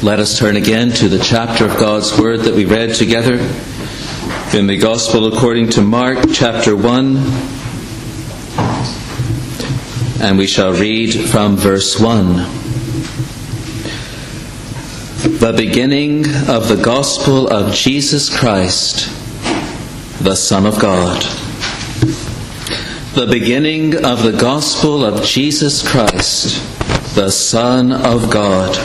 Let us turn again to the chapter of God's Word that we read together in the Gospel according to Mark, chapter 1. And we shall read from verse 1. The beginning of the Gospel of Jesus Christ, the Son of God. The beginning of the Gospel of Jesus Christ, the Son of God.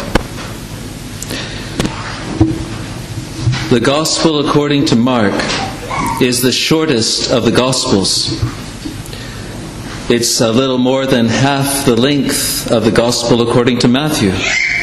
The Gospel according to Mark is the shortest of the Gospels. It's a little more than half the length of the Gospel according to Matthew.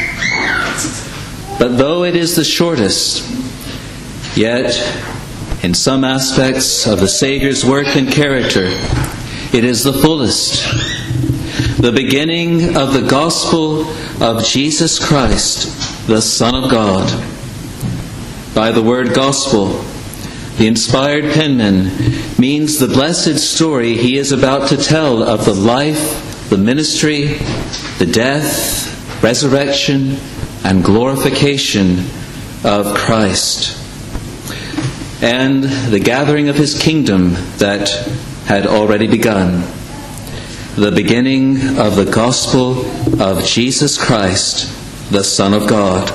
But though it is the shortest, yet in some aspects of the Saviour's work and character, it is the fullest. The beginning of the Gospel of Jesus Christ, the Son of God. By the word gospel, the inspired penman means the blessed story he is about to tell of the life, the ministry, the death, resurrection, and glorification of Christ, and the gathering of his kingdom that had already begun. The beginning of the gospel of Jesus Christ, the Son of God.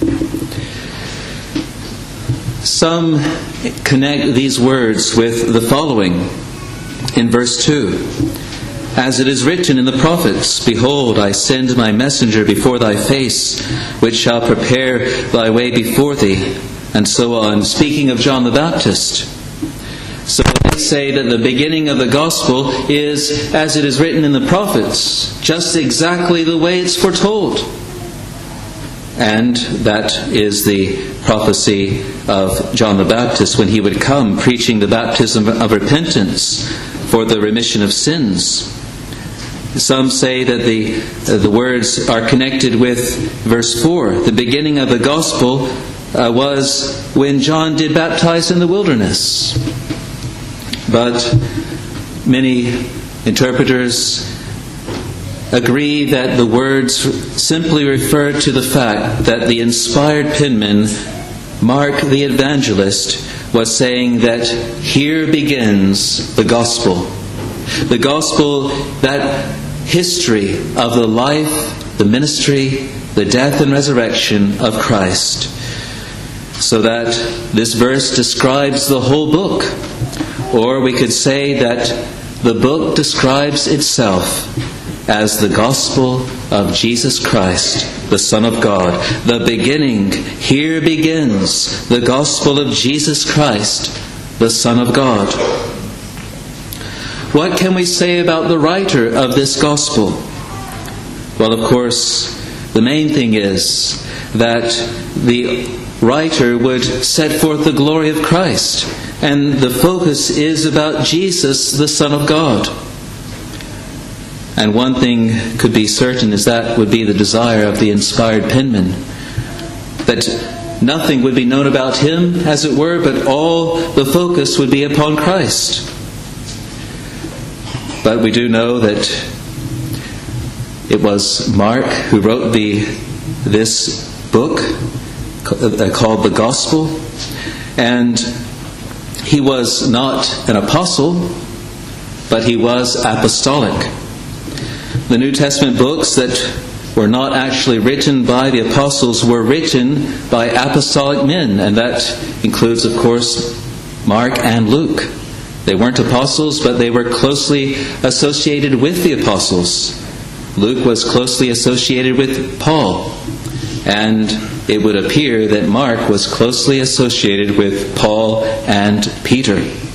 Some connect these words with the following in verse 2. As it is written in the prophets, Behold, I send my messenger before thy face, which shall prepare thy way before thee, and so on, speaking of John the Baptist. So they say that the beginning of the gospel is as it is written in the prophets, just exactly the way it's foretold. And that is the prophecy of John the Baptist when he would come preaching the baptism of repentance for the remission of sins. Some say that the words are connected with verse 4. The beginning of the gospel was when John did baptize in the wilderness. But many interpreters agree that the words simply refer to the fact that the inspired penman, Mark the evangelist, was saying that here begins the gospel. The gospel, that history of the life, the ministry, the death and resurrection of Christ. So that this verse describes the whole book. Or we could say that the book describes itself as the gospel of Jesus Christ, the Son of God. The beginning, here begins the gospel of Jesus Christ, the Son of God. What can we say about the writer of this gospel? Well, of course, the main thing is that the writer would set forth the glory of Christ, and the focus is about Jesus, the Son of God. And one thing could be certain is that would be the desire of the inspired penman. That nothing would be known about him, as it were, but all the focus would be upon Christ. But we do know that it was Mark who wrote this book called the Gospel. And he was not an apostle, but he was apostolic. The New Testament books that were not actually written by the apostles were written by apostolic men, and that includes, of course, Mark and Luke. They weren't apostles, but they were closely associated with the apostles. Luke was closely associated with Paul, and it would appear that Mark was closely associated with Paul and Peter.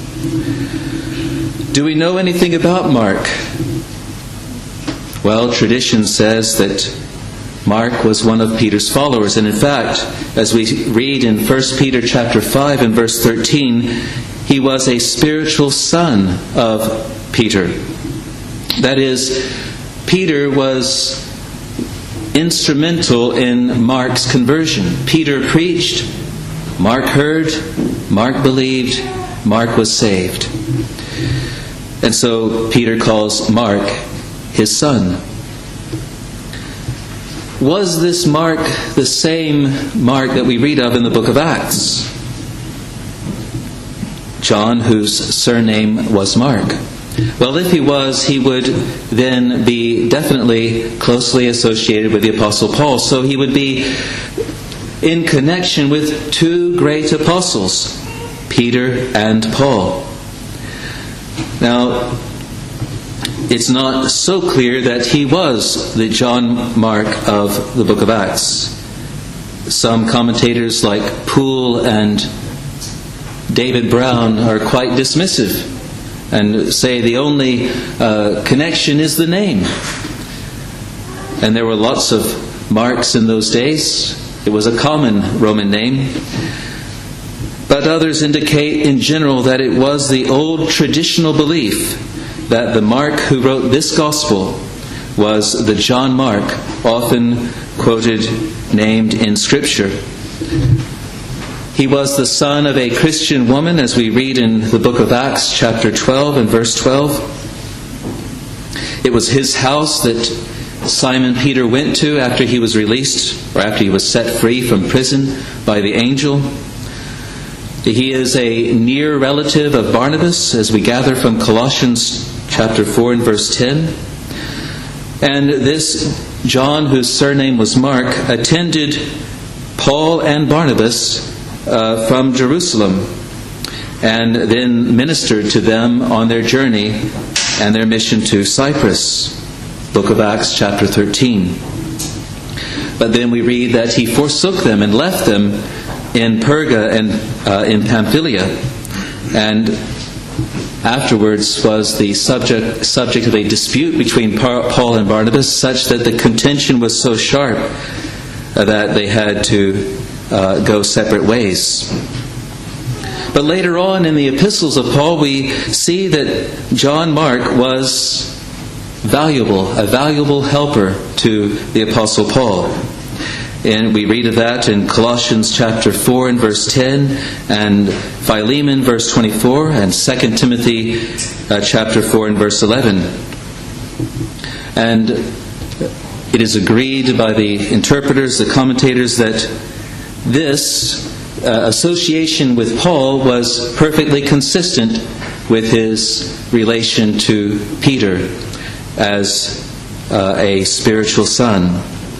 Do we know anything about Mark? Well, tradition says that Mark was one of Peter's followers. And in fact, as we read in 1 Peter chapter 5 and verse 13, he was a spiritual son of Peter. That is, Peter was instrumental in Mark's conversion. Peter preached, Mark heard, Mark believed, Mark was saved. And so Peter calls Mark his son. was this Mark the same Mark that we read of in the book of Acts? John, whose surname was Mark. Well, if he was, he would then be definitely closely associated with the Apostle Paul. So he would be in connection with two great apostles, Peter and Paul. Now, it's not so clear that he was the John Mark of the book of Acts. Some commentators like Poole and David Brown are quite dismissive and say the only connection is the name. And there were lots of Marks in those days. It was a common Roman name. But others indicate in general that it was the old traditional belief that the Mark who wrote this gospel was the John Mark, often quoted, named in Scripture. He was the son of a Christian woman, as we read in the book of Acts, chapter 12 and verse 12. It was his house that Simon Peter went to after he was released, or after he was set free from prison by the angel. He is a near relative of Barnabas, as we gather from Colossians chapter 4 and verse 10. And this John, whose surname was Mark, attended Paul and Barnabas from Jerusalem, and then ministered to them on their journey and their mission to Cyprus. Book of Acts chapter 13. But then we read that he forsook them and left them in Perga and in Pamphylia, and afterwards was the subject of a dispute between Paul and Barnabas, such that the contention was so sharp that they had to go separate ways. But later on in the epistles of Paul, we see that John Mark was a valuable helper to the Apostle Paul. And we read of that in Colossians chapter 4 and verse 10, and Philemon verse 24, and 2 Timothy chapter 4 and verse 11. And it is agreed by the interpreters, the commentators, that this association with Paul was perfectly consistent with his relation to Peter as a spiritual son.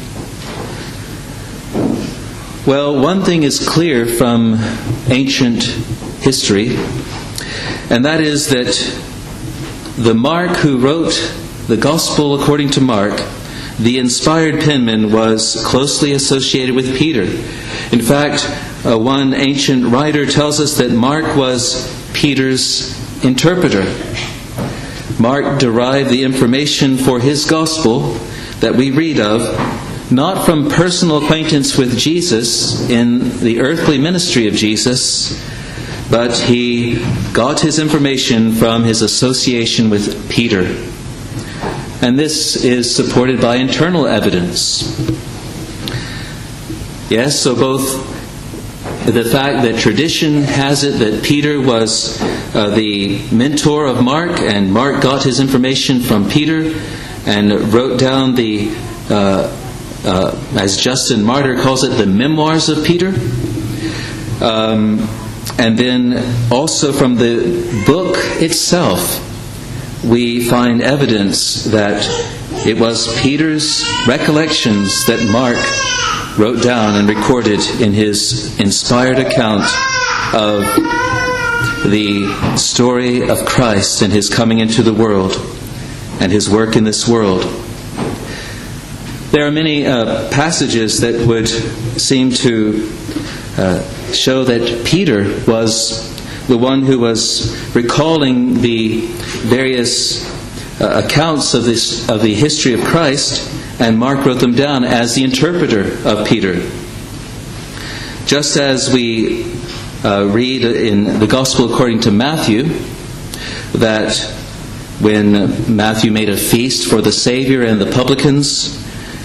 Well, one thing is clear from ancient history, and that is that the Mark who wrote the Gospel according to Mark, the inspired penman, was closely associated with Peter. In fact, one ancient writer tells us that Mark was Peter's interpreter. Mark derived the information for his Gospel that we read of not from personal acquaintance with Jesus in the earthly ministry of Jesus, but he got his information from his association with Peter. And this is supported by internal evidence. Yes, so both the fact that tradition has it that Peter was the mentor of Mark, and Mark got his information from Peter and wrote down the as Justin Martyr calls it, the memoirs of Peter. And then also from the book itself, we find evidence that it was Peter's recollections that Mark wrote down and recorded in his inspired account of the story of Christ and his coming into the world and his work in this world. There are many passages that would seem to show that Peter was the one who was recalling the various accounts of the history of Christ, and Mark wrote them down as the interpreter of Peter. Just as we read in the Gospel according to Matthew that when Matthew made a feast for the Savior and the publicans,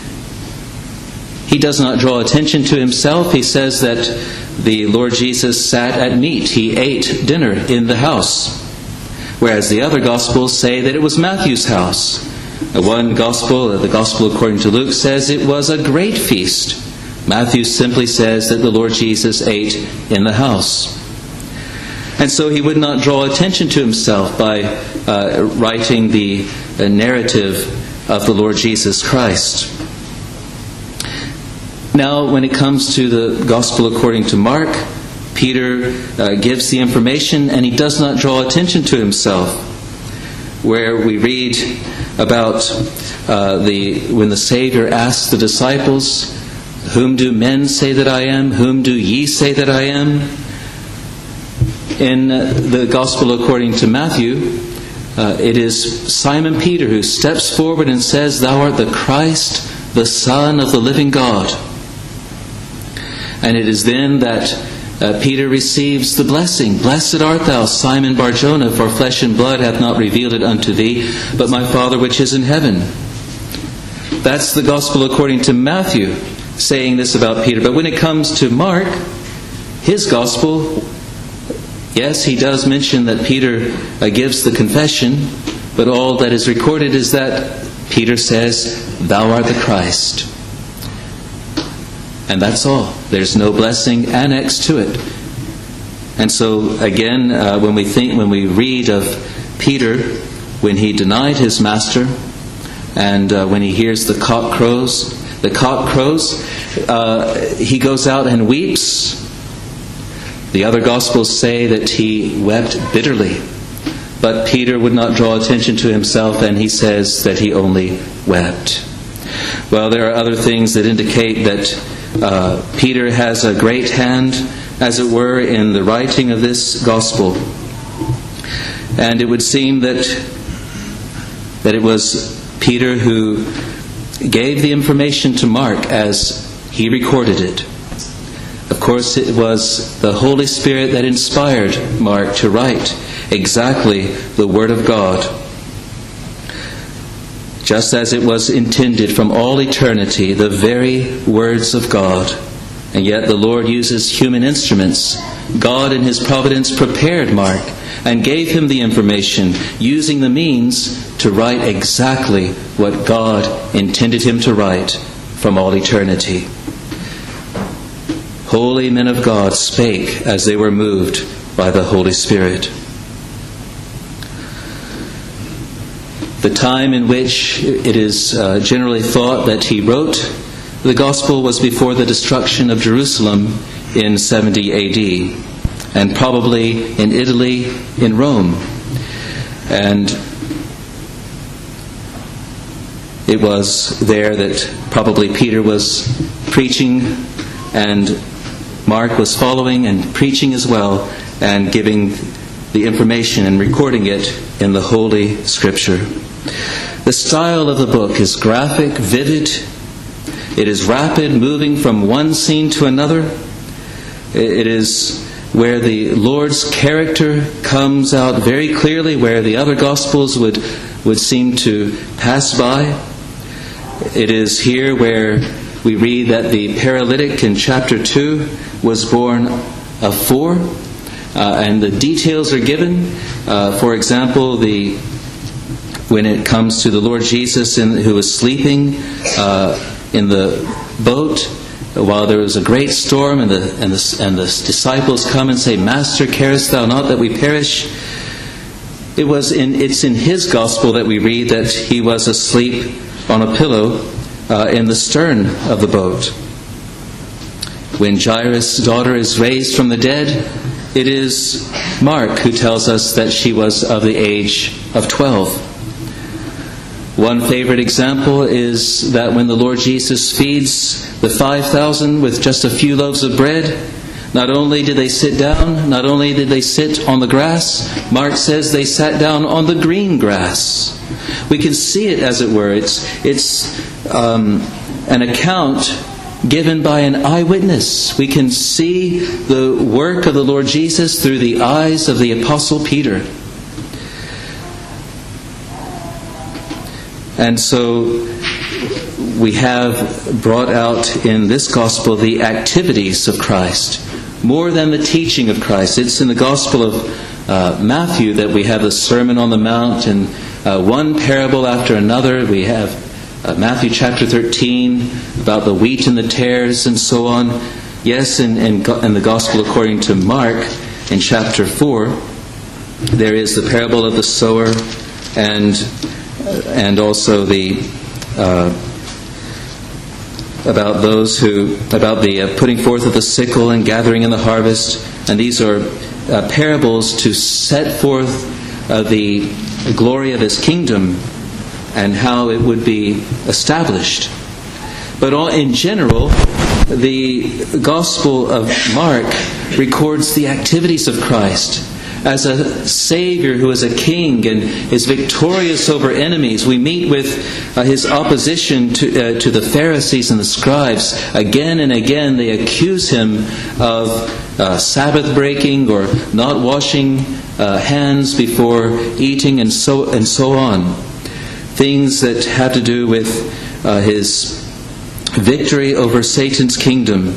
he does not draw attention to himself. He says that the Lord Jesus sat at meat. He ate dinner in the house. Whereas the other Gospels say that it was Matthew's house. One gospel, the gospel according to Luke, says it was a great feast. Matthew simply says that the Lord Jesus ate in the house. And so he would not draw attention to himself by writing the narrative of the Lord Jesus Christ. Now, when it comes to the gospel according to Mark, Peter gives the information and he does not draw attention to himself. Where we read about when the Savior asked the disciples, "Whom do men say that I am? Whom do ye say that I am?" In the Gospel according to Matthew, it is Simon Peter who steps forward and says, "Thou art the Christ, the Son of the living God." And it is then that Peter receives the blessing. "Blessed art thou, Simon Bar-Jonah, for flesh and blood hath not revealed it unto thee, but my Father which is in heaven." That's the Gospel according to Matthew, saying this about Peter. But when it comes to Mark, his Gospel, yes, he does mention that Peter gives the confession, but all that is recorded is that Peter says, "Thou art the Christ." And that's all. There's no blessing annexed to it. And so, again, when we read of Peter, when he denied his master, and when he hears the cock crows, he goes out and weeps. The other Gospels say that he wept bitterly. But Peter would not draw attention to himself, and he says that he only wept. Well, there are other things that indicate that Peter has a great hand, as it were, in the writing of this Gospel. And it would seem that it was Peter who gave the information to Mark as he recorded it. Of course, it was the Holy Spirit that inspired Mark to write exactly the Word of God, just as it was intended from all eternity, the very words of God. And yet the Lord uses human instruments. God in His providence prepared Mark and gave him the information, using the means to write exactly what God intended him to write from all eternity. Holy men of God spake as they were moved by the Holy Spirit. The time in which it is generally thought that he wrote the Gospel was before the destruction of Jerusalem in 70 A.D., and probably in Italy, in Rome. And it was there that probably Peter was preaching, and Mark was following and preaching as well, and giving the information and recording it in the Holy Scripture. The style of the book is graphic, vivid. It is rapid, moving from one scene to another. It is where the Lord's character comes out very clearly, where the other Gospels would seem to pass by. It is here where we read that the paralytic in chapter 2 was born of 4, and the details are given. For example, when it comes to the Lord Jesus who was sleeping in the boat while there was a great storm, and the disciples come and say, "Master, carest thou not that we perish?" It's in his Gospel that we read that he was asleep on a pillow in the stern of the boat. When Jairus' daughter is raised from the dead, it is Mark who tells us that she was of the age of 12. One favorite example is that when the Lord Jesus feeds the 5,000 with just a few loaves of bread, not only did they sit down, not only did they sit on the grass, Mark says they sat down on the green grass. We can see it, as it were. It's an account given by an eyewitness. We can see the work of the Lord Jesus through the eyes of the Apostle Peter. And so we have brought out in this Gospel the activities of Christ, more than the teaching of Christ. It's in the Gospel of Matthew that we have the Sermon on the Mount, and one parable after another. We have Matthew chapter 13 about the wheat and the tares and so on. Yes, in the Gospel according to Mark, in chapter 4, there is the parable of the sower and also the about the putting forth of the sickle and gathering in the harvest. And these are parables to set forth the glory of His kingdom and how it would be established. But in general, the Gospel of Mark records the activities of Christ as a Savior who is a King and is victorious over enemies. We meet with His opposition to the Pharisees and the scribes. Again and again they accuse Him of Sabbath breaking or not washing hands before eating and so on. Things that have to do with His victory over Satan's kingdom.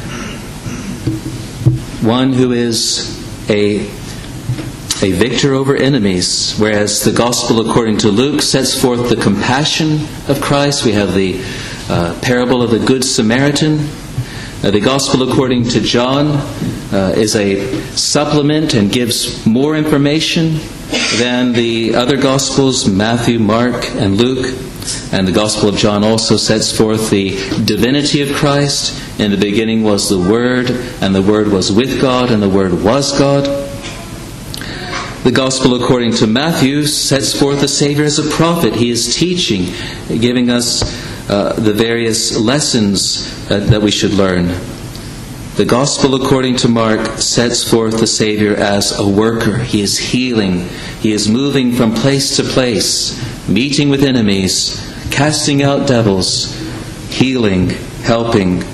One who is a victor over enemies, whereas the Gospel according to Luke sets forth the compassion of Christ. We have the parable of the Good Samaritan. The Gospel according to John is a supplement and gives more information than the other Gospels, Matthew, Mark, and Luke. And the Gospel of John also sets forth the divinity of Christ. In the beginning was the Word, and the Word was with God, and the Word was God. The Gospel according to Matthew sets forth the Savior as a prophet. He is teaching, giving us the various lessons that we should learn. The Gospel according to Mark sets forth the Savior as a worker. He is healing. He is moving from place to place, meeting with enemies, casting out devils, healing, helping.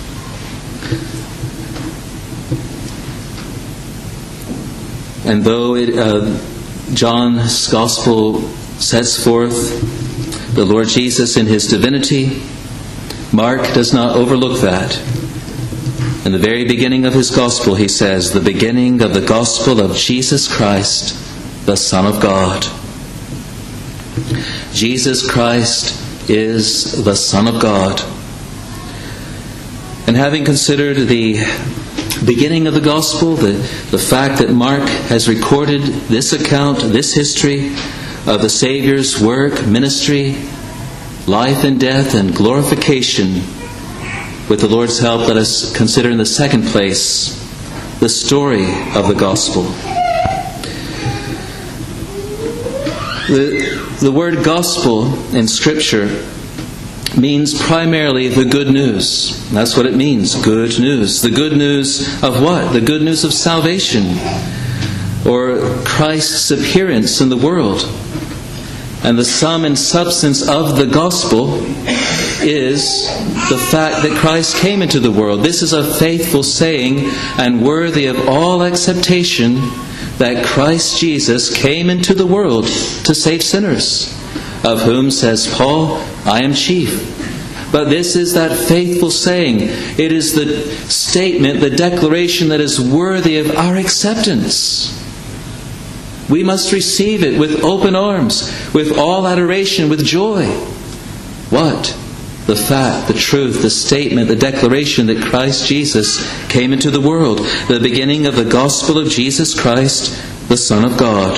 And though John's Gospel sets forth the Lord Jesus in His divinity, Mark does not overlook that. In the very beginning of his Gospel, he says, the beginning of the Gospel of Jesus Christ, the Son of God. Jesus Christ is the Son of God. And having considered the beginning of the Gospel, the fact that Mark has recorded this account, this history of the Savior's work, ministry, life and death and glorification, with the Lord's help, let us consider in the second place the story of the Gospel. The word gospel in Scripture means primarily the good news. That's what it means, good news. The good news of what? The good news of salvation, or Christ's appearance in the world. And the sum and substance of the gospel is the fact that Christ came into the world. This is a faithful saying and worthy of all acceptation, that Christ Jesus came into the world to save sinners, of whom, says Paul, I am chief. But this is that faithful saying. It is the statement, the declaration that is worthy of our acceptance. We must receive it with open arms, with all adoration, with joy. What? The fact, the truth, the statement, the declaration that Christ Jesus came into the world. The beginning of the gospel of Jesus Christ, the Son of God.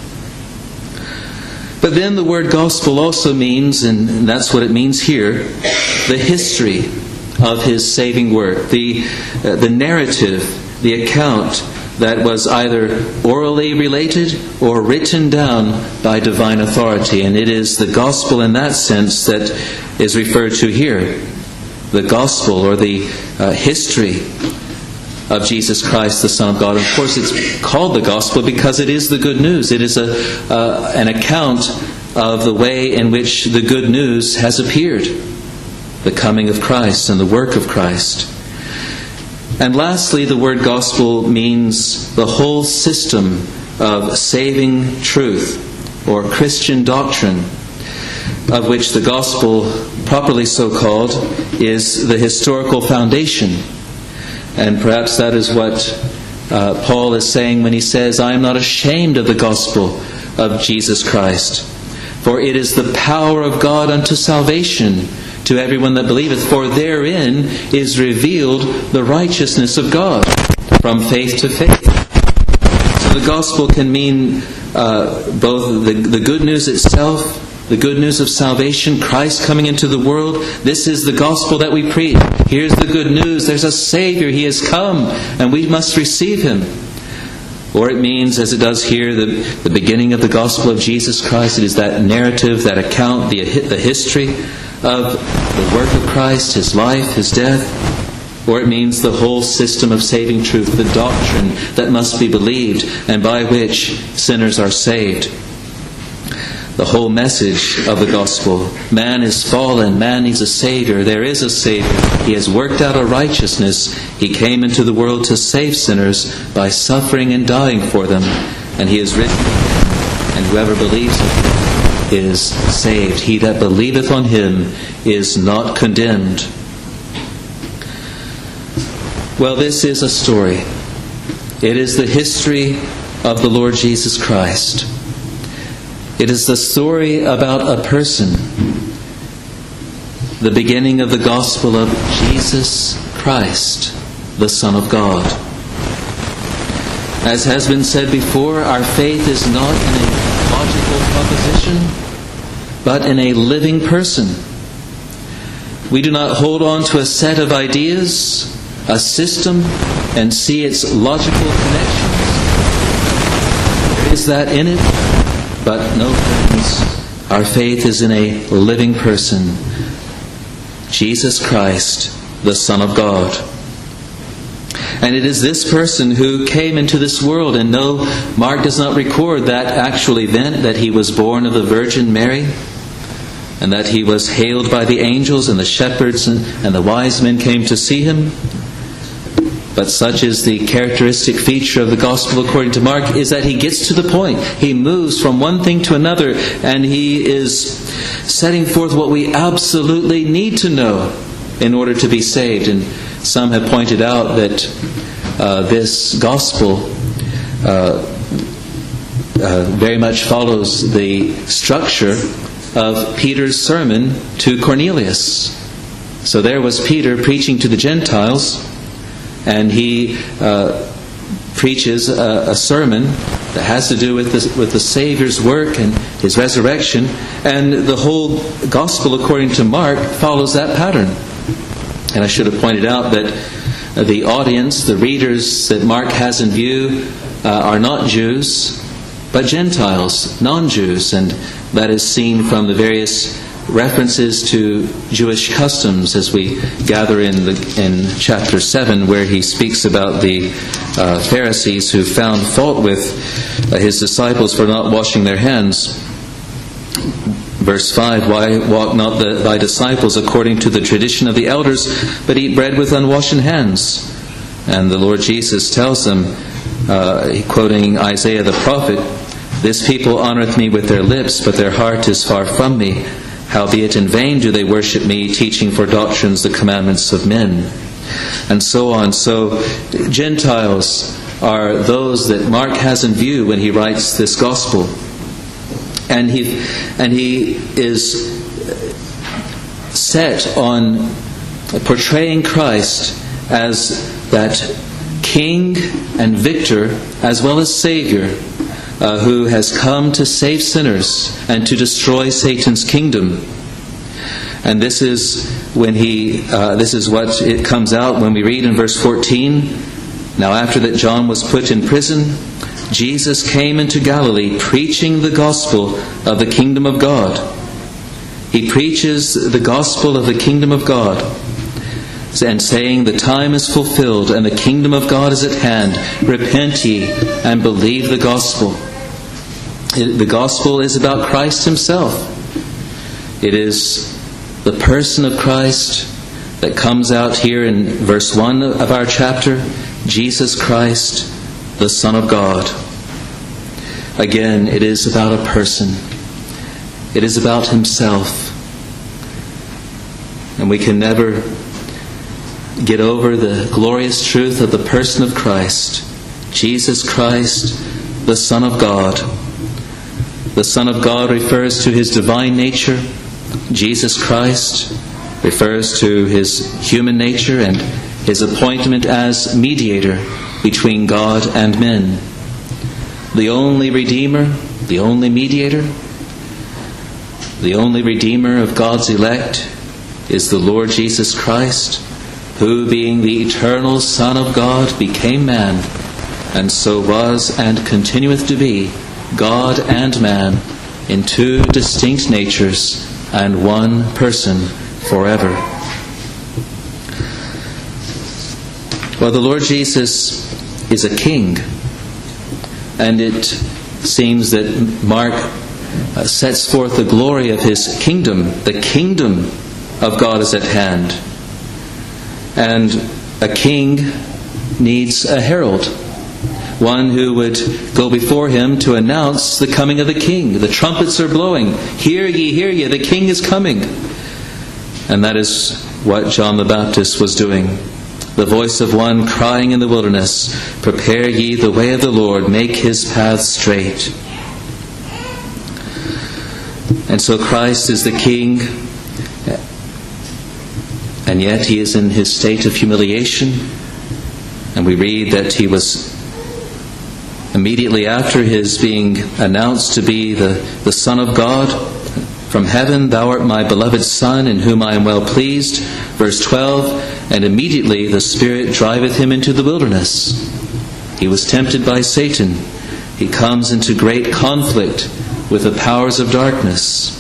But then the word gospel also means, and that's what it means here, the history of His saving work. The narrative, the account that was either orally related or written down by divine authority. And it is the gospel in that sense that is referred to here. The gospel, or the history of Jesus Christ, the Son of God. And of course, it's called the gospel because it is the good news. It is an account of the way in which the good news has appeared. The coming of Christ and the work of Christ. And lastly, the word gospel means the whole system of saving truth, or Christian doctrine, of which the gospel, properly so called, is the historical foundation. And perhaps that is what Paul is saying when he says, I am not ashamed of the gospel of Jesus Christ, For it is the power of God unto salvation to everyone that believeth. For therein is revealed the righteousness of God from faith to faith. So the gospel can mean both the good news itself, the good news of salvation, Christ coming into the world. This is the gospel that we preach. Here's the good news. There's a Savior. He has come, and we must receive Him. Or it means, as it does here, the beginning of the gospel of Jesus Christ. It is that narrative, that account, the history of the work of Christ, His life, His death. Or it means the whole system of saving truth, the doctrine that must be believed and by which sinners are saved. The whole message of the gospel. Man is fallen. Man needs a Savior. There is a Savior. He has worked out a righteousness. He came into the world to save sinners by suffering and dying for them. And He is risen again. And whoever believes in Him is saved. He that believeth on Him is not condemned. Well, this is a story. It is the history of the Lord Jesus Christ. It is the story about a person. The beginning of the gospel of Jesus Christ, the Son of God. As has been said before, our faith is not in a logical proposition, but in a living person. We do not hold on to a set of ideas, a system, and see its logical connections. There is that in it. But no, friends, our faith is in a living person, Jesus Christ, the Son of God. And it is this person who came into this world, and no, Mark does not record that actual event, that He was born of the Virgin Mary, and that He was hailed by the angels, and the shepherds and the wise men came to see Him. But such is the characteristic feature of the gospel according to Mark, is that he gets to the point. He moves from one thing to another, and he is setting forth what we absolutely need to know in order to be saved. And some have pointed out that this gospel very much follows the structure of Peter's sermon to Cornelius. So there was Peter preaching to the Gentiles, and he preaches a sermon that has to do with the Savior's work and His resurrection. And the whole gospel, according to Mark, follows that pattern. And I should have pointed out that the audience, the readers that Mark has in view, are not Jews, but Gentiles, non-Jews. And that is seen from the various references to Jewish customs as we gather in chapter 7, where he speaks about the Pharisees who found fault with his disciples for not washing their hands. Verse 5, why walk not thy disciples according to the tradition of the elders, but eat bread with unwashen hands? And the Lord Jesus tells them, quoting Isaiah the prophet, This people honoreth me with their lips, but their heart is far from me. Howbeit in vain do they worship me, teaching for doctrines the commandments of men. And so on. So Gentiles are those that Mark has in view when he writes this gospel. And he is set on portraying Christ as that King and Victor, as well as Savior, who has come to save sinners and to destroy Satan's kingdom. And this is when this is what it comes out when we read in verse 14. Now after that John was put in prison, Jesus came into Galilee, preaching the gospel of the kingdom of God. He preaches the gospel of the kingdom of God, and saying, the time is fulfilled, and the kingdom of God is at hand. Repent ye, and believe the gospel. The gospel is about Christ Himself. It is the person of Christ that comes out here in verse 1 of our chapter, Jesus Christ, the Son of God. Again, it is about a person. It is about Himself. And we can never get over the glorious truth of the person of Christ, Jesus Christ, the Son of God. The Son of God refers to his divine nature. Jesus Christ refers to his human nature and his appointment as mediator between God and men. The only Redeemer, the only mediator, the only Redeemer of God's elect is the Lord Jesus Christ, who, being the eternal Son of God, became man, and so was and continueth to be God and man in two distinct natures and one person forever. Well, the Lord Jesus is a king, and it seems that Mark sets forth the glory of his kingdom. The kingdom of God is at hand. And a king needs a herald, one who would go before him to announce the coming of the king. The trumpets are blowing. Hear ye, the king is coming. And that is what John the Baptist was doing. The voice of one crying in the wilderness, prepare ye the way of the Lord, make his path straight. And so Christ is the king, and yet he is in his state of humiliation. And we read that he was, immediately after his being announced to be the Son of God, from heaven, thou art my beloved Son, in whom I am well pleased. Verse 12, and immediately the Spirit driveth him into the wilderness. He was tempted by Satan. He comes into great conflict with the powers of darkness.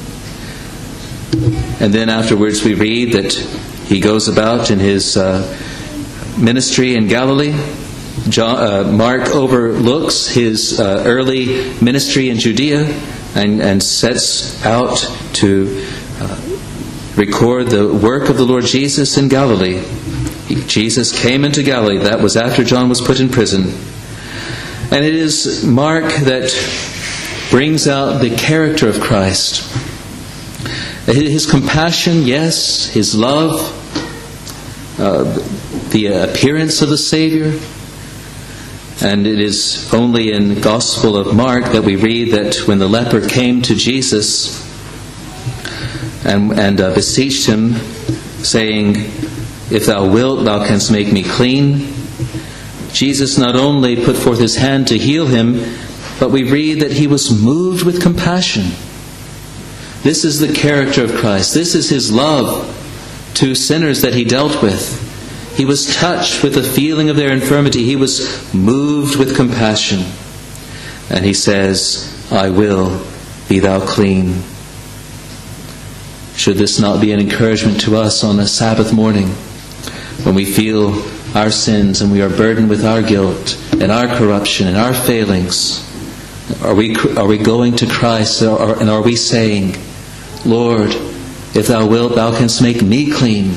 And then afterwards we read that he goes about in his ministry in Galilee. Mark overlooks his early ministry in Judea and sets out to record the work of the Lord Jesus in Galilee. Jesus came into Galilee. That was after John was put in prison. And it is Mark that brings out the character of Christ. His compassion, yes. His love, the appearance of the Savior. And it is only in the Gospel of Mark that we read that when the leper came to Jesus and beseeched him, saying, if thou wilt, thou canst make me clean. Jesus not only put forth his hand to heal him, but we read that he was moved with compassion. This is the character of Christ. This is his love to sinners that he dealt with. He was touched with the feeling of their infirmity. He was moved with compassion. And he says, I will, be thou clean. Should this not be an encouragement to us on a Sabbath morning, when we feel our sins and we are burdened with our guilt and our corruption and our failings? Are we going to Christ and are we saying, Lord, if thou wilt, thou canst make me clean?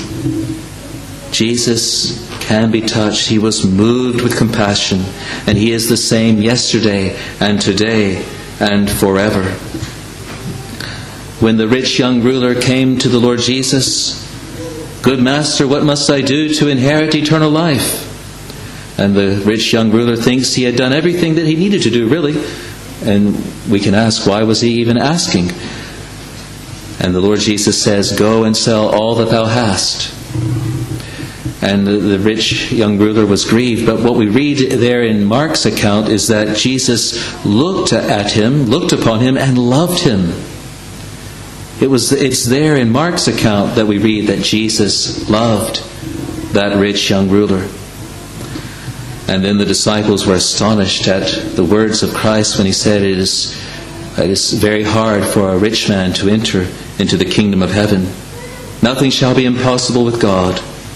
Jesus can be touched. He was moved with compassion, and he is the same yesterday and today and forever. When the rich young ruler came to the Lord Jesus, good Master, what must I do to inherit eternal life? And the rich young ruler thinks he had done everything that he needed to do, really. And we can ask, why was he even asking? And the Lord Jesus says, go and sell all that thou hast. And the rich young ruler was grieved. But what we read there in Mark's account is that Jesus looked upon him, and loved him. It's there in Mark's account that we read that Jesus loved that rich young ruler. And then the disciples were astonished at the words of Christ when he said, it is very hard for a rich man to enter into the kingdom of heaven. Nothing shall be impossible with God.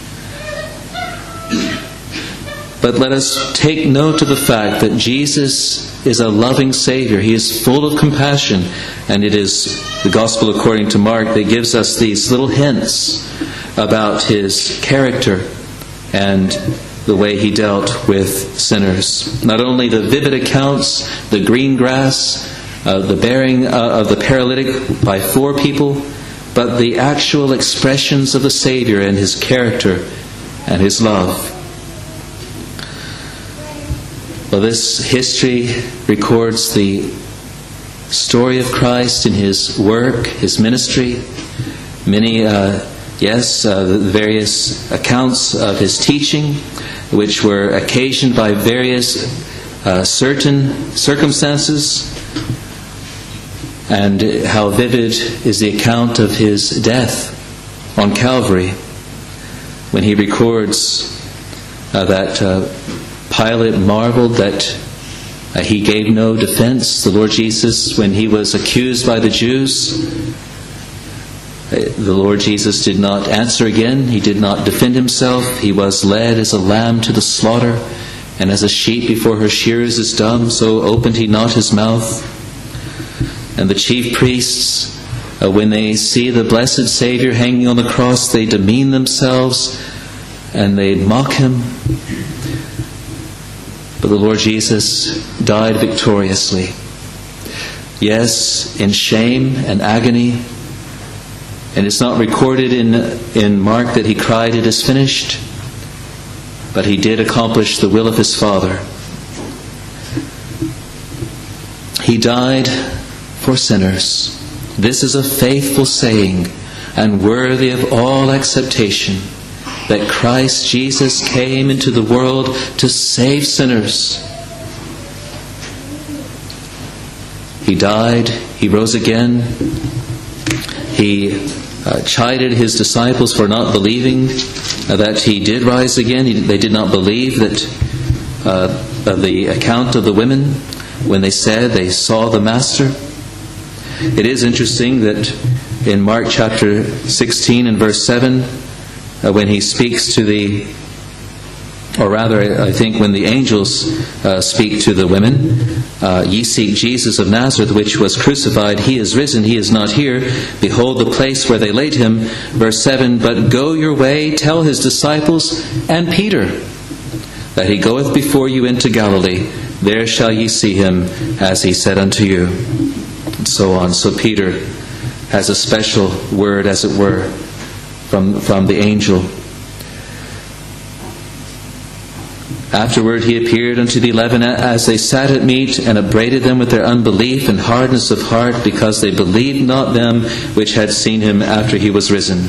But let us take note of the fact that Jesus is a loving Savior. He is full of compassion. And it is the Gospel according to Mark that gives us these little hints about his character and the way he dealt with sinners. Not only the vivid accounts, the green grass, the bearing of the paralytic by 4 people, but the actual expressions of the Savior and his character and his love. Well, this history records the story of Christ in his work, his ministry. Many, the various accounts of his teaching, which were occasioned by various certain circumstances. And how vivid is the account of his death on Calvary, when he records that Pilate marveled that he gave no defense. The Lord Jesus, when he was accused by the Jews, the Lord Jesus did not answer again. He did not defend himself. He was led as a lamb to the slaughter, and as a sheep before her shearers is dumb, so opened he not his mouth. And the chief priests, when they see the blessed Savior hanging on the cross, they demean themselves and they mock him. But the Lord Jesus died victoriously. Yes, in shame and agony. And it's not recorded in Mark that he cried, "It is finished." But he did accomplish the will of his Father. He died for sinners. This is a faithful saying and worthy of all acceptation, that Christ Jesus came into the world to save sinners. He died, he rose again. He chided his disciples for not believing that he did rise again. They did not believe that the account of the women when they said they saw the Master. It is interesting that in Mark chapter 16 and verse 7, when he speaks to when the angels speak to the women, "Ye seek Jesus of Nazareth, which was crucified. He is risen, he is not here. Behold the place where they laid him." Verse 7, "But go your way, tell his disciples and Peter, that he goeth before you into Galilee. There shall ye see him, as he said unto you." And so on. So Peter has a special word, as it were, from the angel. Afterward he appeared unto the 11 as they sat at meat, and upbraided them with their unbelief and hardness of heart, because they believed not them which had seen him after he was risen.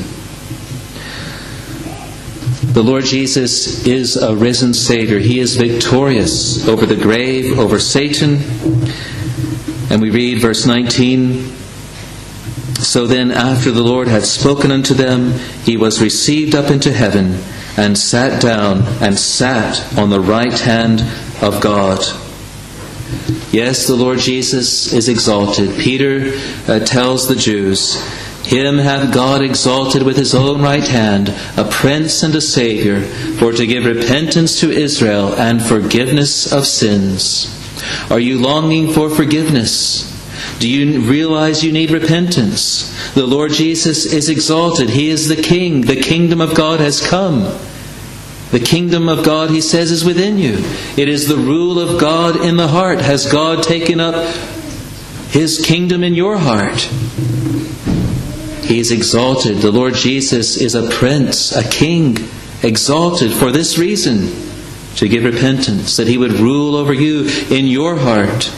The Lord Jesus is a risen Savior. He is victorious over the grave, over Satan. And we read verse 19, "So then, after the Lord had spoken unto them, he was received up into heaven, and sat down, and sat on the right hand of God." Yes, the Lord Jesus is exalted. Peter tells the Jews, "Him hath God exalted with his own right hand, a prince and a Savior, for to give repentance to Israel and forgiveness of sins." Are you longing for forgiveness? Do you realize you need repentance? The Lord Jesus is exalted. He is the King. The kingdom of God has come. The kingdom of God, he says, is within you. It is the rule of God in the heart. Has God taken up his kingdom in your heart? He is exalted. The Lord Jesus is a prince, a king, exalted for this reason, to give repentance, that he would rule over you in your heart.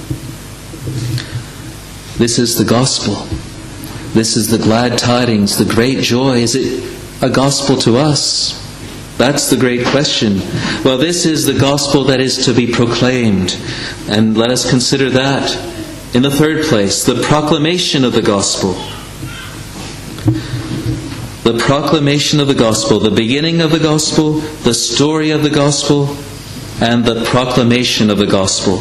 This is the gospel. This is the glad tidings, the great joy. Is it a gospel to us? That's the great question. Well, this is the gospel that is to be proclaimed. And let us consider that. In the third place, the proclamation of the gospel. The proclamation of the gospel, the beginning of the gospel, the story of the gospel, and the proclamation of the gospel.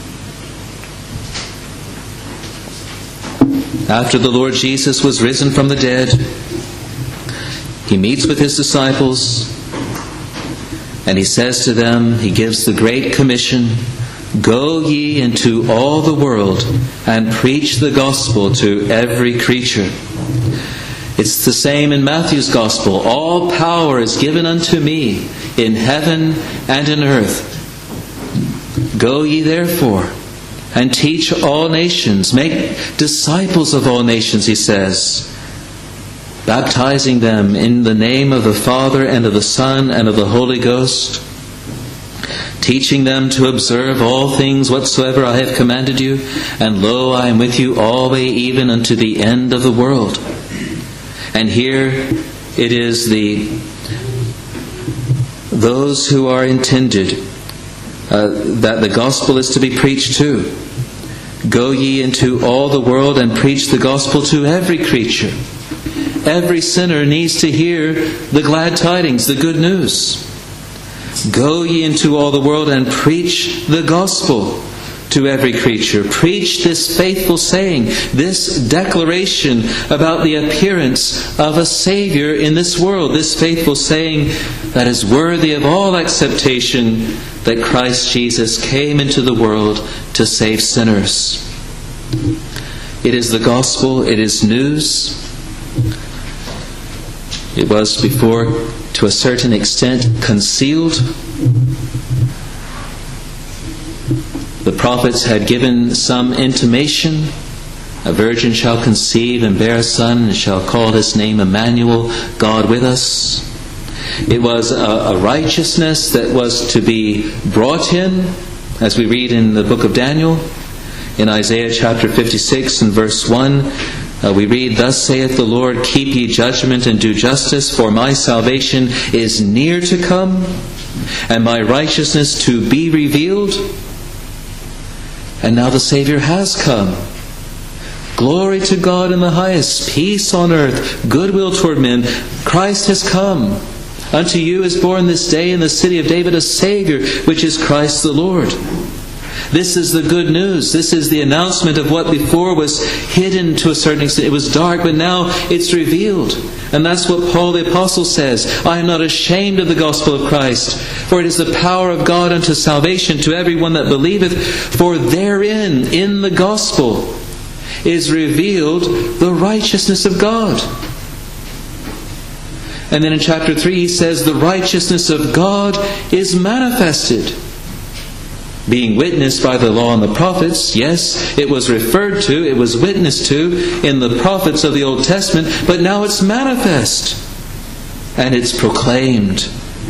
After the Lord Jesus was risen from the dead, he meets with his disciples, and he says to them, he gives the Great Commission, "Go ye into all the world and preach the gospel to every creature." It's the same in Matthew's Gospel. "All power is given unto me in heaven and in earth. Go ye therefore and teach all nations." Make disciples of all nations, he says, baptizing them in the name of the Father and of the Son and of the Holy Ghost, teaching them to observe all things whatsoever I have commanded you. And lo, I am with you always, even unto the end of the world. And here it is those who are intended that the gospel is to be preached to. Go ye into all the world and preach the gospel to every creature. Every sinner needs to hear the glad tidings, the good news. Go ye into all the world and preach the gospel to every creature. Preach this faithful saying, this declaration about the appearance of a Savior in this world, this faithful saying that is worthy of all acceptation, that Christ Jesus came into the world to save sinners. It is the gospel, it is news. It was before, to a certain extent, concealed. The prophets had given some intimation. A virgin shall conceive and bear a son, and shall call his name Emmanuel, God with us. It was a righteousness that was to be brought in, as we read in the book of Daniel. In Isaiah chapter 56 and verse 1, we read, Thus saith the Lord, keep ye judgment and do justice, for my salvation is near to come, and my righteousness to be revealed. And now the Savior has come. Glory to God in the highest, peace on earth, goodwill toward men. Christ has come. Unto you is born this day in the city of David a Savior, which is Christ the Lord. This is the good news. This is the announcement of what before was hidden to a certain extent. It was dark, but now it's revealed. And that's what Paul the Apostle says. I am not ashamed of the gospel of Christ, for it is the power of God unto salvation to everyone that believeth. For therein, in the gospel, is revealed the righteousness of God. And then in chapter 3 he says, the righteousness of God is manifested, being witnessed by the law and the prophets. Yes, it was referred to, it was witnessed to in the prophets of the Old Testament, but now it's manifest and it's proclaimed.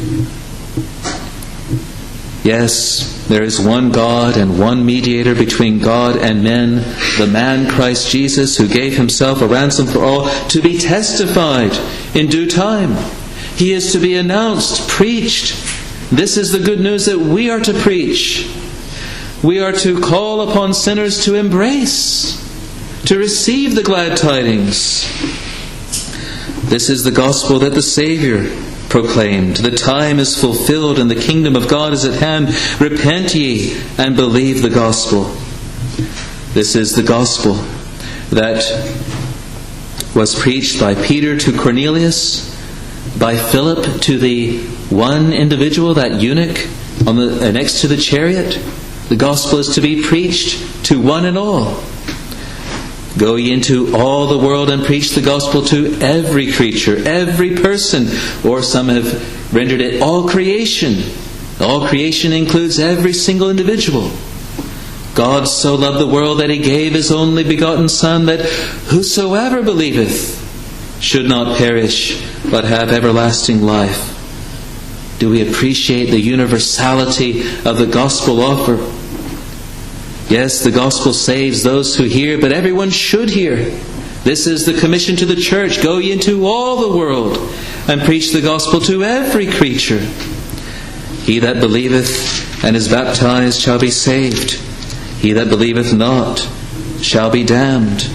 Yes, there is one God and one mediator between God and men, the man Christ Jesus, who gave himself a ransom for all, to be testified in due time. He is to be announced, preached. This is the good news that we are to preach. We are to call upon sinners to embrace, to receive the glad tidings. This is the gospel that the Savior proclaimed. The time is fulfilled and the kingdom of God is at hand. Repent ye and believe the gospel. This is the gospel that was preached by Peter to Cornelius, by Philip to the one individual, that eunuch on the next to the chariot. The gospel is to be preached to one and all. Go ye into all the world and preach the gospel to every creature, every person, or some have rendered it all creation. All creation includes every single individual. God so loved the world that he gave his only begotten Son, that whosoever believeth should not perish, but have everlasting life. Do we appreciate the universality of the gospel offer? Yes, the gospel saves those who hear, but everyone should hear. This is the commission to the church. Go ye into all the world and preach the gospel to every creature. He that believeth and is baptized shall be saved. He that believeth not shall be damned.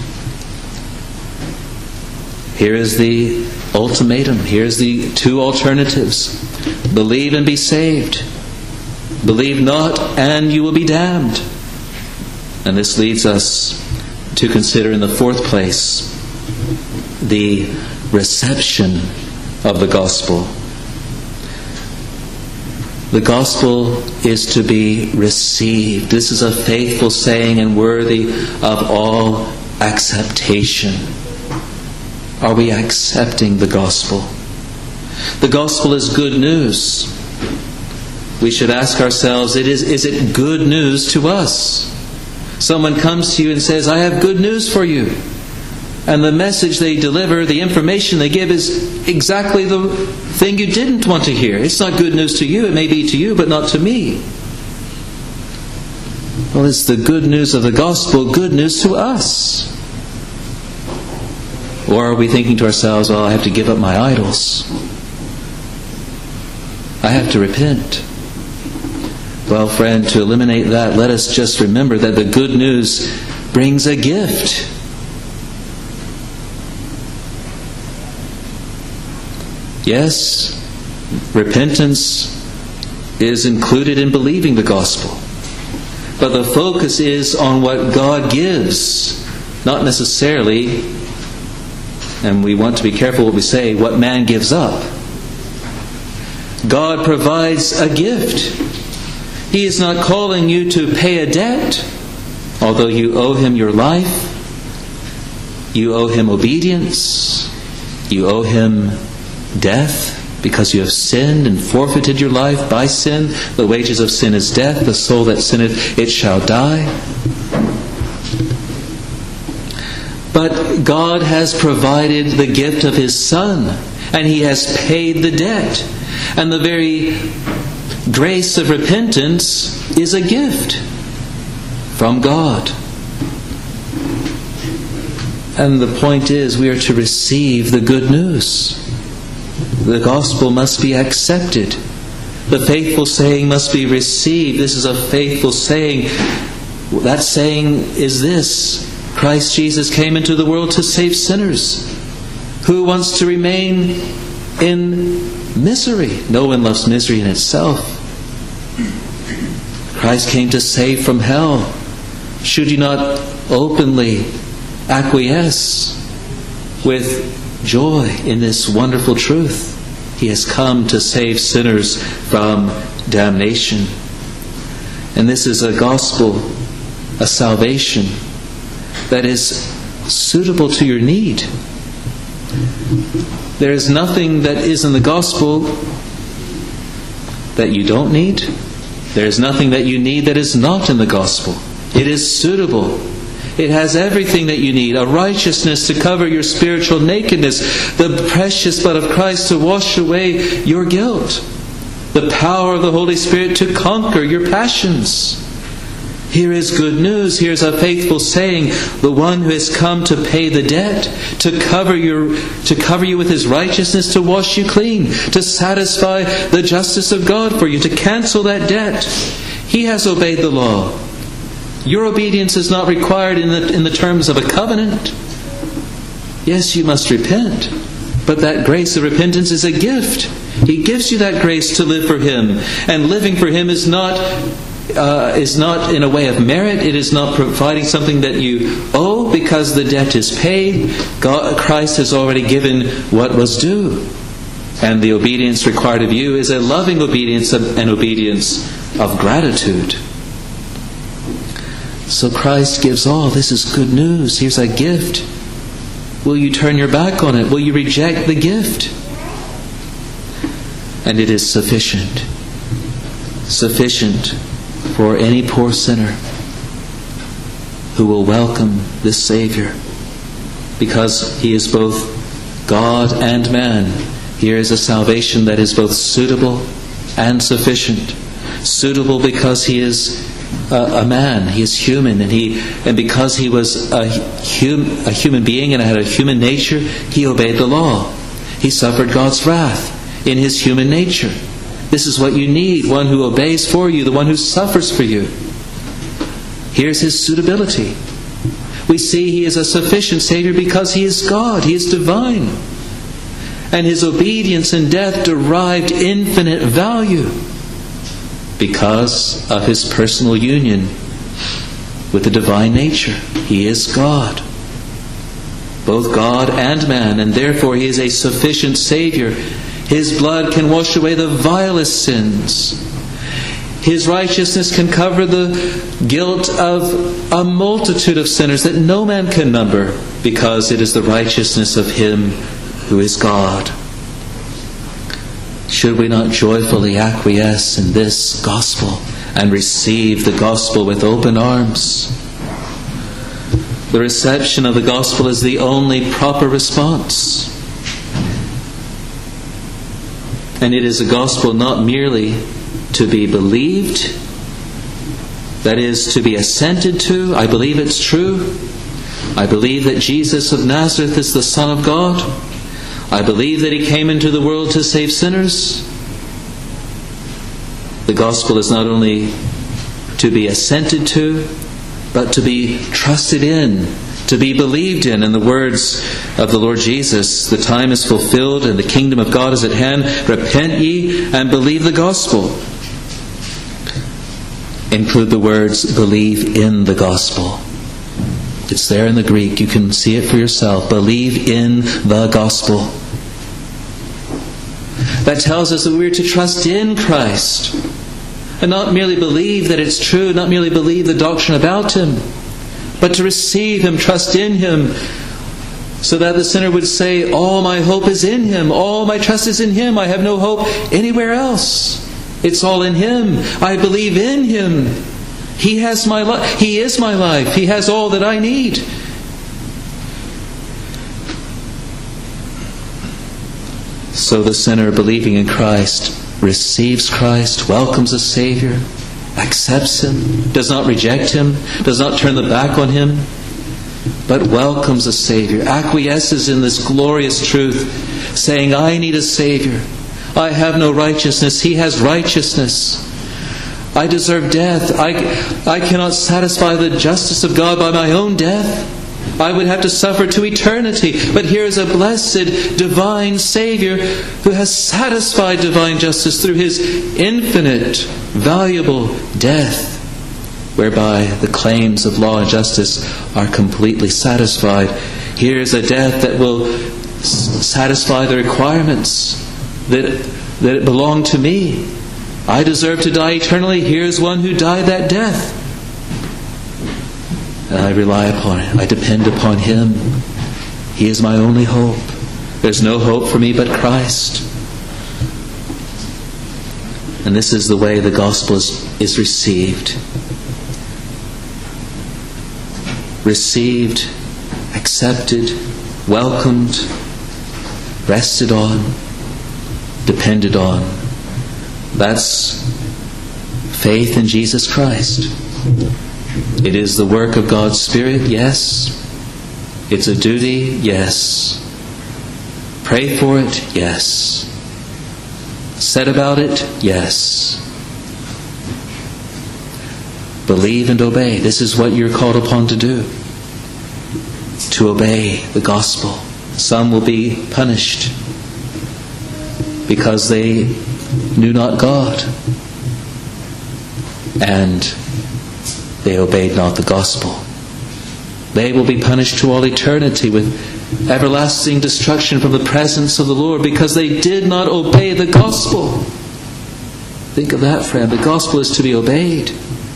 Here is the ultimatum. Here's the two alternatives. Believe and be saved. Believe not and you will be damned. And this leads us to consider in the fourth place the reception of the gospel. The gospel is to be received. This is a faithful saying and worthy of all acceptation. Are we accepting the gospel? The gospel is good news. We should ask ourselves, is it good news to us? Someone comes to you and says, I have good news for you. And the message they deliver, the information they give, is exactly the thing you didn't want to hear. It's not good news to you. It may be to you, but not to me. Well, is the good news of the gospel good news to us? Or are we thinking to ourselves, well, I have to give up my idols. I have to repent. Well, friend, to eliminate that, let us just remember that the good news brings a gift. Yes, repentance is included in believing the gospel. But the focus is on what God gives, not necessarily, and we want to be careful what we say, what man gives up. God provides a gift. He is not calling you to pay a debt, although you owe Him your life. You owe Him obedience. You owe Him death because you have sinned and forfeited your life by sin. The wages of sin is death. The soul that sinneth, it shall die. But God has provided the gift of His Son, and He has paid the debt. And the very grace of repentance is a gift from God. And the point is, we are to receive the good news. The gospel must be accepted. The faithful saying must be received. This is a faithful saying. That saying is this: Christ Jesus came into the world to save sinners. Who wants to remain in misery? No one loves misery in itself. Christ came to save from hell. Should you not openly acquiesce with joy in this wonderful truth? He has come to save sinners from damnation. And this is a gospel, a salvation that is suitable to your need. There is nothing that is in the gospel that you don't need. There is nothing that you need that is not in the gospel. It is suitable. It has everything that you need. A righteousness to cover your spiritual nakedness. The precious blood of Christ to wash away your guilt. The power of the Holy Spirit to conquer your passions. Here is good news. Here's a faithful saying. The one who has come to pay the debt, to cover you with His righteousness, to wash you clean, to satisfy the justice of God for you, to cancel that debt. He has obeyed the law. Your obedience is not required in the terms of a covenant. Yes, you must repent, but that grace of repentance is a gift. He gives you that grace to live for Him, and living for Him is not in a way of merit. It is not providing something that you owe because the debt is paid. Christ has already given what was due, and the obedience required of you is a loving obedience, an obedience of gratitude. So Christ gives all. This is good news. Here's a gift. Will you turn your back on it? Will you reject the gift? And it is sufficient. Sufficient for any poor sinner who will welcome this Savior, because He is both God and man. Here is a salvation that is both suitable and sufficient. Suitable because He is a man, He is human, and because He was a human being and had a human nature, He obeyed the law. He suffered God's wrath in His human nature. This is what you need, one who obeys for you, the one who suffers for you. Here's His suitability. We see He is a sufficient Savior because He is God, He is divine. And His obedience and death derived infinite value because of His personal union with the divine nature. He is God, both God and man, and therefore He is a sufficient Savior. His blood can wash away the vilest sins. His righteousness can cover the guilt of a multitude of sinners that no man can number, because it is the righteousness of Him who is God. Should we not joyfully acquiesce in this gospel and receive the gospel with open arms? The reception of the gospel is the only proper response. And it is a gospel not merely to be believed, that is to be assented to. I believe it's true. I believe that Jesus of Nazareth is the Son of God. I believe that He came into the world to save sinners. The gospel is not only to be assented to, but to be trusted in, to be believed in. In the words of the Lord Jesus, the time is fulfilled and the kingdom of God is at hand. Repent ye and believe the gospel. Include the words, believe in the gospel. It's there in the Greek. You can see it for yourself. Believe in the gospel. That tells us that we're to trust in Christ. And not merely believe that it's true, not merely believe the doctrine about Him, but to receive Him, trust in Him, so that the sinner would say, all my hope is in Him, all my trust is in Him, I have no hope anywhere else. It's all in Him. I believe in Him. He has my life. He is my life. He has all that I need. So the sinner, believing in Christ, receives Christ, welcomes a Savior, accepts Him, does not reject Him, does not turn the back on Him, but welcomes a Savior, acquiesces in this glorious truth, saying, I need a Savior. I have no righteousness. He has righteousness. I deserve death. I cannot satisfy the justice of God by my own death. I would have to suffer to eternity. But here is a blessed divine Savior who has satisfied divine justice through His infinite, valuable death, whereby the claims of law and justice are completely satisfied. Here is a death that will satisfy the requirements that belong to me. I deserve to die eternally. Here is one who died that death. And I rely upon it. I depend upon Him. He is my only hope. There's no hope for me but Christ. And this is the way the gospel is received. Received, accepted, welcomed, rested on, depended on. That's faith in Jesus Christ. It is the work of God's Spirit, yes. It's a duty, yes. Pray for it, yes. Set about it, yes. Believe and obey. This is what you're called upon to do. To obey the gospel. Some will be punished because they knew not God, and they obeyed not the gospel. They will be punished to all eternity with everlasting destruction from the presence of the Lord because they did not obey the gospel. Think of that, friend. The gospel is to be obeyed.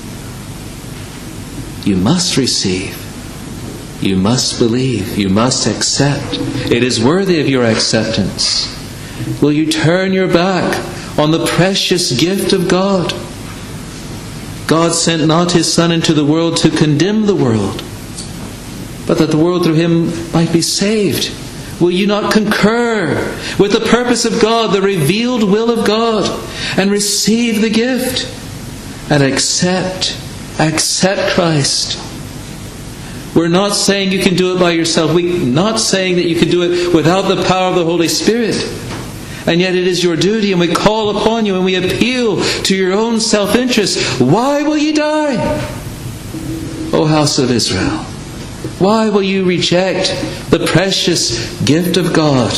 You must receive. You must believe. You must accept. It is worthy of your acceptance. Will you turn your back on the precious gift of God? God sent not His Son into the world to condemn the world, but that the world through Him might be saved. Will you not concur with the purpose of God, the revealed will of God, and receive the gift and accept Christ? We're not saying you can do it by yourself. We're not saying that you can do it without the power of the Holy Spirit. And yet it is your duty, and we call upon you and we appeal to your own self-interest. Why will you die, O house of Israel? Why will you reject the precious gift of God?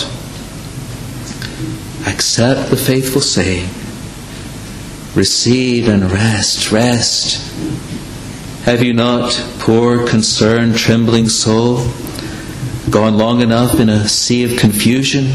Accept the faithful saying. Receive and rest. Rest. Have you not, poor, concerned, trembling soul, gone long enough in a sea of confusion?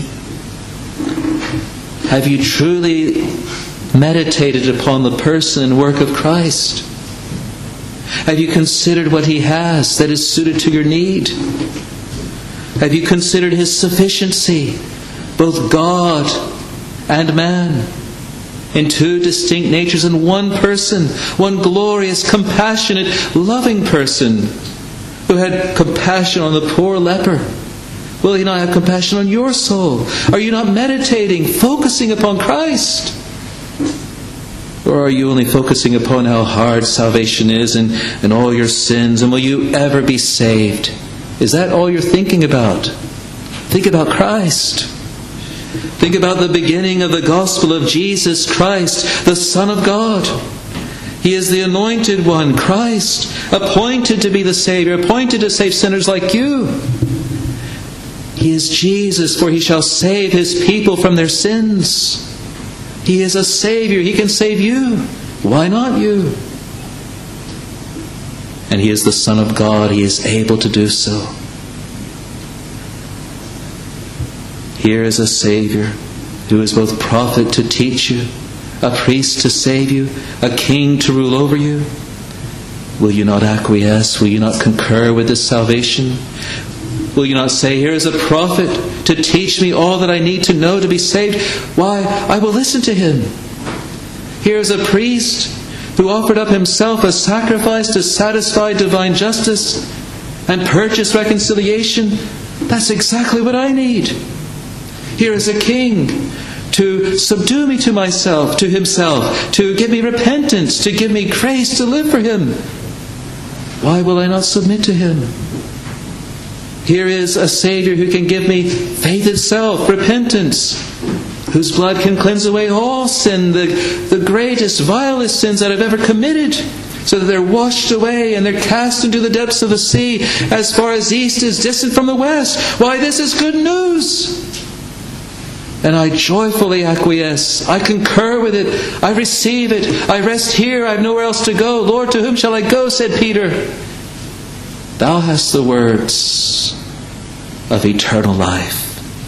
Have you truly meditated upon the person and work of Christ? Have you considered what He has that is suited to your need? Have you considered His sufficiency, both God and man, in two distinct natures in one person, one glorious, compassionate, loving person who had compassion on the poor leper? Will He not have compassion on your soul? Are you not meditating, focusing upon Christ? Or are you only focusing upon how hard salvation is and all your sins, and will you ever be saved? Is that all you're thinking about? Think about Christ. Think about the beginning of the gospel of Jesus Christ, the Son of God. He is the anointed one, Christ, appointed to be the Savior, appointed to save sinners like you. He is Jesus, for He shall save His people from their sins. He is a Savior. He can save you. Why not you? And He is the Son of God. He is able to do so. Here is a Savior who is both prophet to teach you, a priest to save you, a king to rule over you. Will you not acquiesce? Will you not concur with this salvation? Will you not say, here is a prophet to teach me all that I need to know to be saved? Why, I will listen to him. Here is a priest who offered up himself a sacrifice to satisfy divine justice and purchase reconciliation. That's exactly what I need. Here is a king to subdue me to myself, to himself, to give me repentance, to give me grace to live for him. Why will I not submit to him? Here is a Savior who can give me faith itself, repentance, whose blood can cleanse away all sin, the greatest, vilest sins that I've ever committed, so that they're washed away and they're cast into the depths of the sea, as far as the east is distant from the west. Why, this is good news! And I joyfully acquiesce. I concur with it. I receive it. I rest here. I have nowhere else to go. Lord, to whom shall I go? Said Peter. Thou hast the words of eternal life.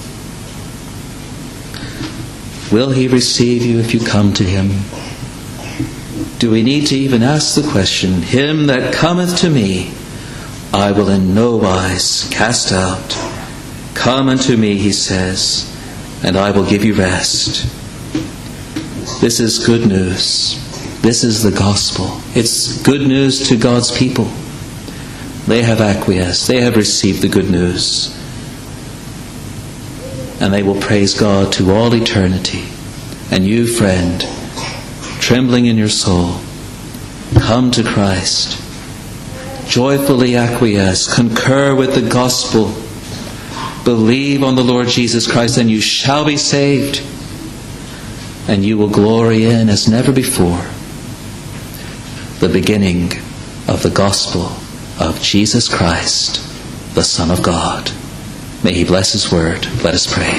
Will He receive you if you come to Him? Do we need to even ask the question, Him that cometh to me, I will in no wise cast out. Come unto me, He says, and I will give you rest. This is good news. This is the gospel. It's good news to God's people. They have acquiesced. They have received the good news. And they will praise God to all eternity. And you, friend, trembling in your soul, come to Christ. Joyfully acquiesce. Concur with the gospel. Believe on the Lord Jesus Christ, and you shall be saved. And you will glory in, as never before, the beginning of the gospel of Jesus Christ, the Son of God. May He bless His word. Let us pray.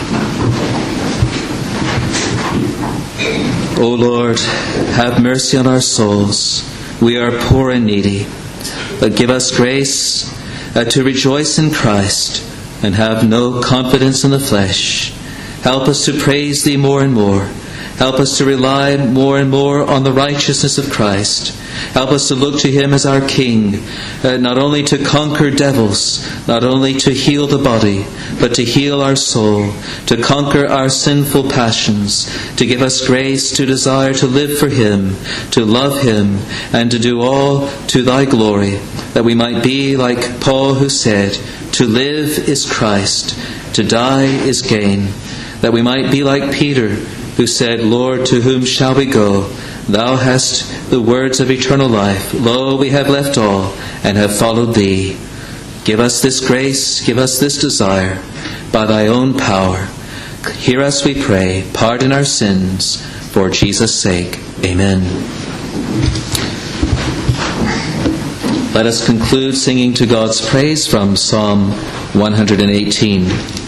O Lord, have mercy on our souls. We are poor and needy. But give us grace to rejoice in Christ and have no confidence in the flesh. Help us to praise Thee more and more. Help us to rely more and more on the righteousness of Christ. Help us to look to Him as our King, not only to conquer devils, not only to heal the body, but to heal our soul, to conquer our sinful passions, to give us grace to desire to live for Him, to love Him, and to do all to Thy glory, that we might be like Paul, who said, to live is Christ, to die is gain, that we might be like Peter, who said, Lord, to whom shall we go? Thou hast the words of eternal life. Lo, we have left all and have followed Thee. Give us this grace, give us this desire, by Thy own power. Hear us, we pray. Pardon our sins, for Jesus' sake. Amen. Let us conclude singing to God's praise from Psalm 118.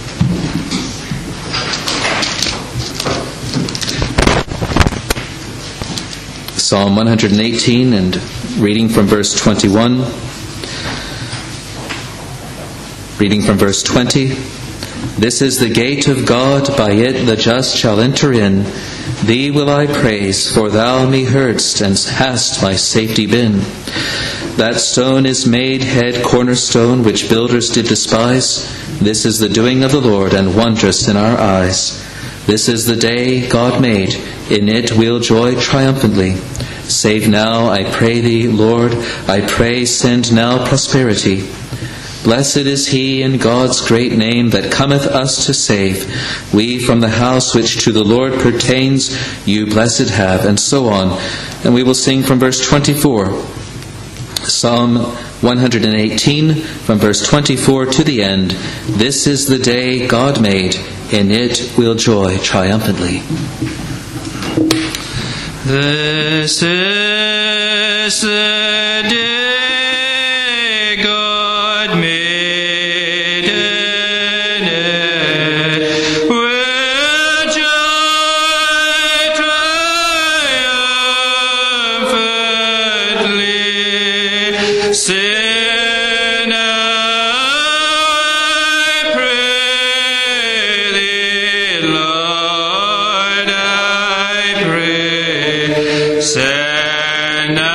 Psalm 118, and reading from verse 21. Reading from verse 20. This is the gate of God, by it the just shall enter in. Thee will I praise, for Thou me heardst, and hast my safety been. That stone is made head cornerstone, which builders did despise. This is the doing of the Lord, and wondrous in our eyes. This is the day God made, in it we'll joy triumphantly. Save now, I pray Thee, Lord, I pray, send now prosperity. Blessed is he in God's great name that cometh us to save. We from the house which to the Lord pertains, you blessed have, and so on. And we will sing from verse 24. Psalm 118, from verse 24 to the end. This is the day God made, in it we'll joy triumphantly. This is the day God made, in it we'll joy triumphantly. Sin, I pray thee, Lord, I pray. Send